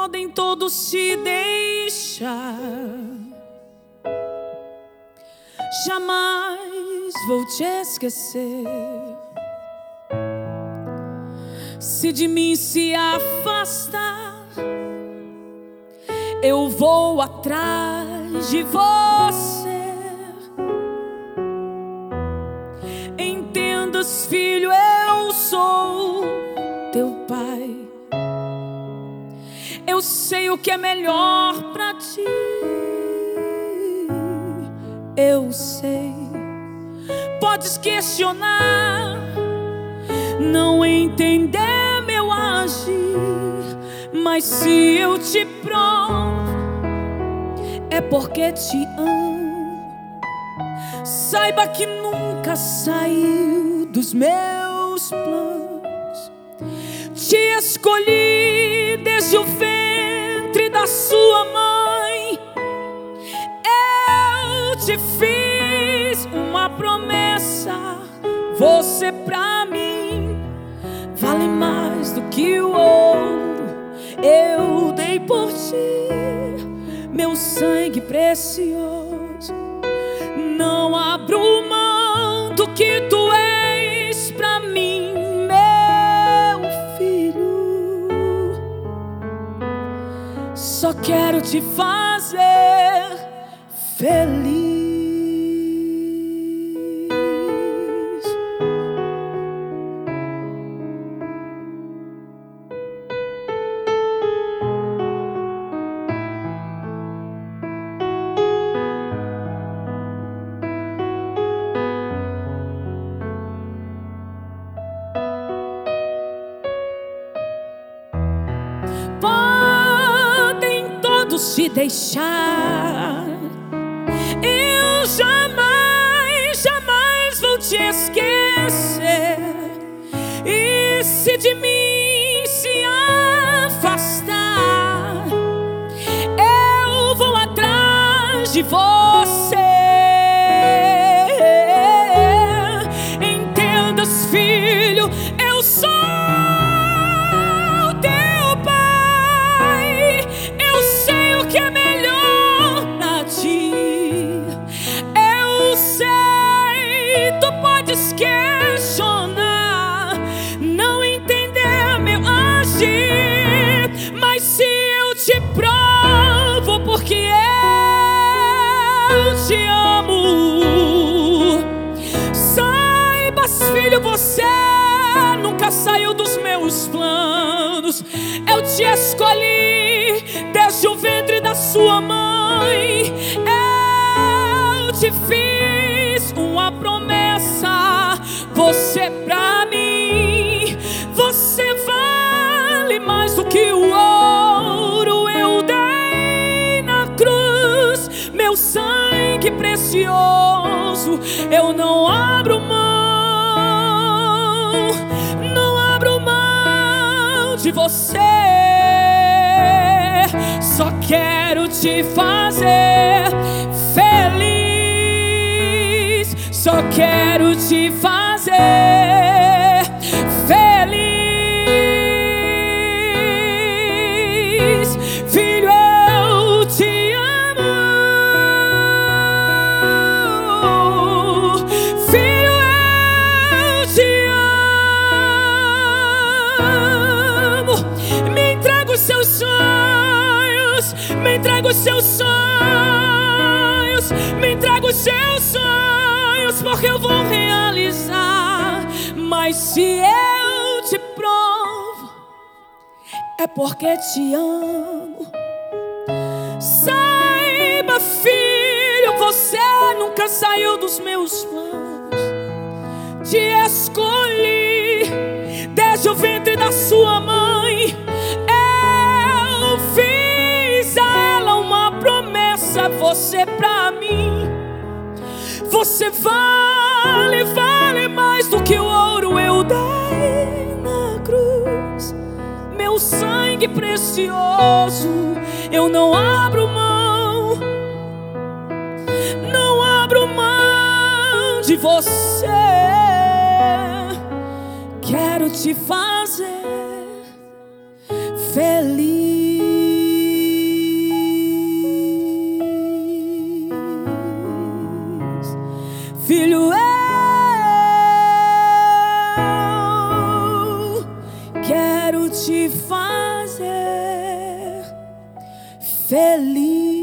Podem todos se deixar, jamais vou te esquecer. Se de mim se afastar, eu vou atrás de você. Entendas, filho, eu sou teu pai. Eu sei o que é melhor pra ti. Eu sei. Podes questionar, não entender meu agir, mas se eu te provo, é porque te amo. Saiba que nunca saiu dos meus planos. Te escolhi desde o ventre da sua mãe. Eu te fiz uma promessa. Você pra mim vale mais do que o ouro. Eu dei por ti meu sangue precioso. Não abro mão do que tu és pra mim, meu filho. Só quero te fazer feliz. Podem todos se deixar, eu jamais, jamais vou te esquecer. E se de mim se afastar, eu vou atrás de você. Entendas, filho, eu sou questionar, não entender meu agir, mas se eu te provo, porque eu te amo. Saibas, filho, você nunca saiu dos meus planos. Eu te escolhi desde o ventre da sua mãe. Eu te fiz uma promessa. Você pra mim, você vale mais do que o ouro. Eu dei na cruz meu sangue precioso. Eu não abro mão, não abro mão de você. Só quero te fazer feliz. Só quero te fazer feliz. Filho, eu te amo. Filho, eu te amo. Me entrega os seus sonhos. Me entrega os seus sonhos. Me entrega os seus sonhos, porque eu vou realizar. Mas se eu te provo, é porque te amo. Saiba, filho, você nunca saiu dos meus planos. Te escolhi desde o ventre da sua mãe. Eu fiz a ela uma promessa. Você pra mim, você vale, vale mais do que o ouro. Eu dei na cruz meu sangue precioso. Eu não abro mão, não abro mão de você. Quero te fazer feliz. quero te fazer feliz.